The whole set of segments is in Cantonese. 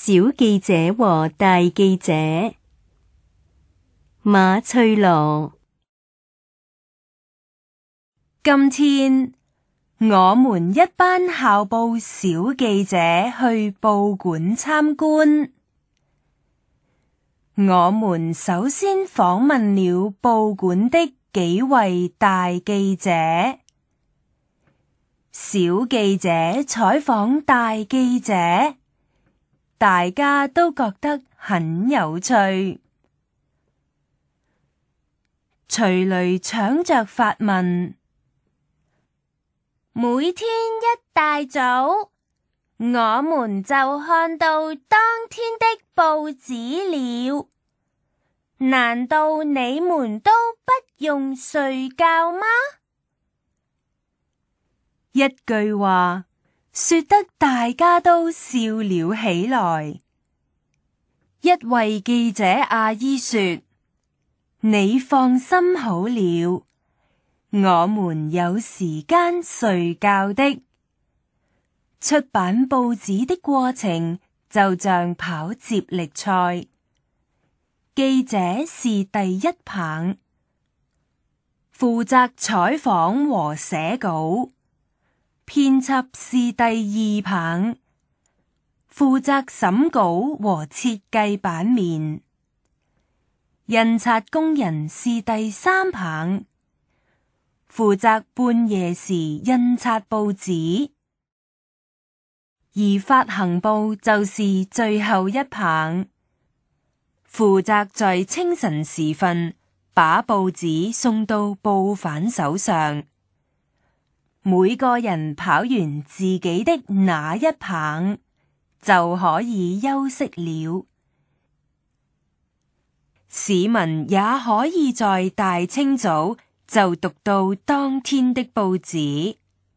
小記者和大記者。馬翠羅。今天我們一班校報小記者去報館參觀。我們首先訪問了報館的幾位大記者。小記者採訪大記者，大家都覺得很有趣。徐雷搶着發問：每天一大早，我們就看到當天的報紙了。難道你們都不用睡覺嗎？一句話說得大家都笑了起來。一位記者阿姨說：你放心好了，我們有時間睡覺的。出版報紙的過程就像跑接力賽，記者是第一棒，負責採訪和寫稿。編輯是第二棒，負責審稿和設計版面。印刷工人是第三棒，負責半夜時印刷報紙。而發行部就是最後一棒，負責在清晨時分把報紙送到報販手上。每個人跑完自己的那一棒，就可以休息了。市民也可以在大清早就讀到當天的報紙。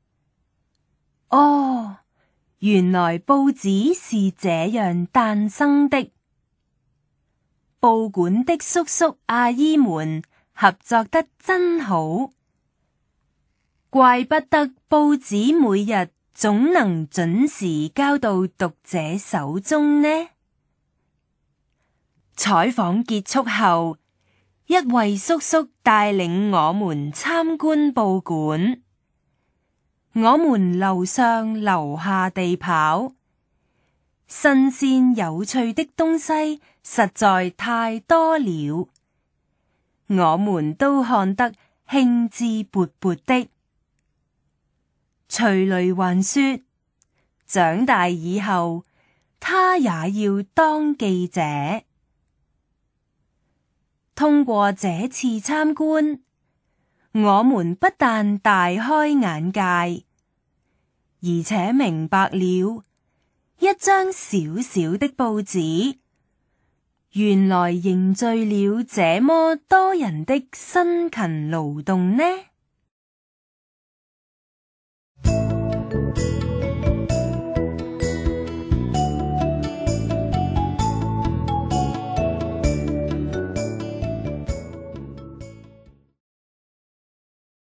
哦，原來報紙是這樣誕生的。報館的叔叔阿姨們合作得真好。怪不得報紙每日總能準時交到讀者手中呢。採訪結束後，一位叔叔帶領我們參觀報館。我們樓上樓下地跑，新鮮有趣的東西實在太多了，我們都看得興致勃勃的。徐雷還說，長大以後，他也要當記者。通過這次參觀，我們不但大開眼界，而且明白了，一張小小的報紙，原來凝聚了這麼多人的辛勤勞動呢。